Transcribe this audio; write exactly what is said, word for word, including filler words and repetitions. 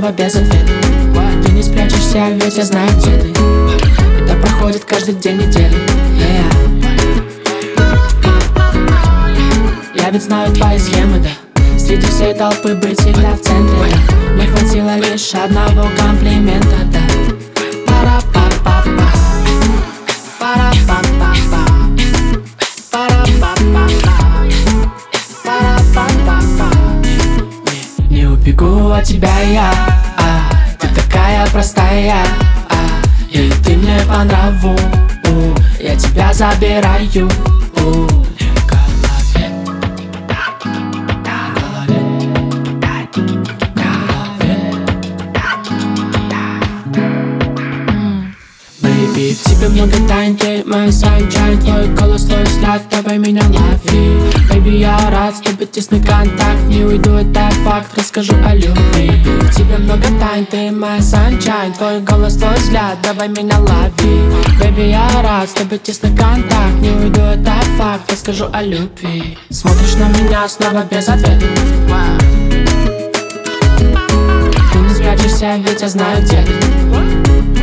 снова без ответа. Ты не спрячешься, ведь я знаю, где ты. Это проходит каждый день недели. yeah. Я ведь знаю твои схемы, да. Среди всей толпы быть всегда в центре, да. Мне хватило лишь одного комплимента, да. Пара-па-па-па, пара-па-па-па, пара-па-па-па, пара-па-па-па. Не, не убегу от тебя я, а, ты такая простая, а, и ты мне по нраву, у, я тебя забираю, у. В тебе много тайн, ты мой sunshine. Твой голос, твой взгляд, давай меня лови. Baby, я рад с тобой тесный контакт. Не уйду, это факт, расскажу о любви. В тебе много тайн, ты мой sunshine. Твой голос, твой взгляд, давай меня лови. Baby, я рад с тобой тесный контакт. Не уйду, это факт, расскажу о любви. Смотришь на меня снова без ответа. Ты не спрячешься, ведь я знаю, где ты.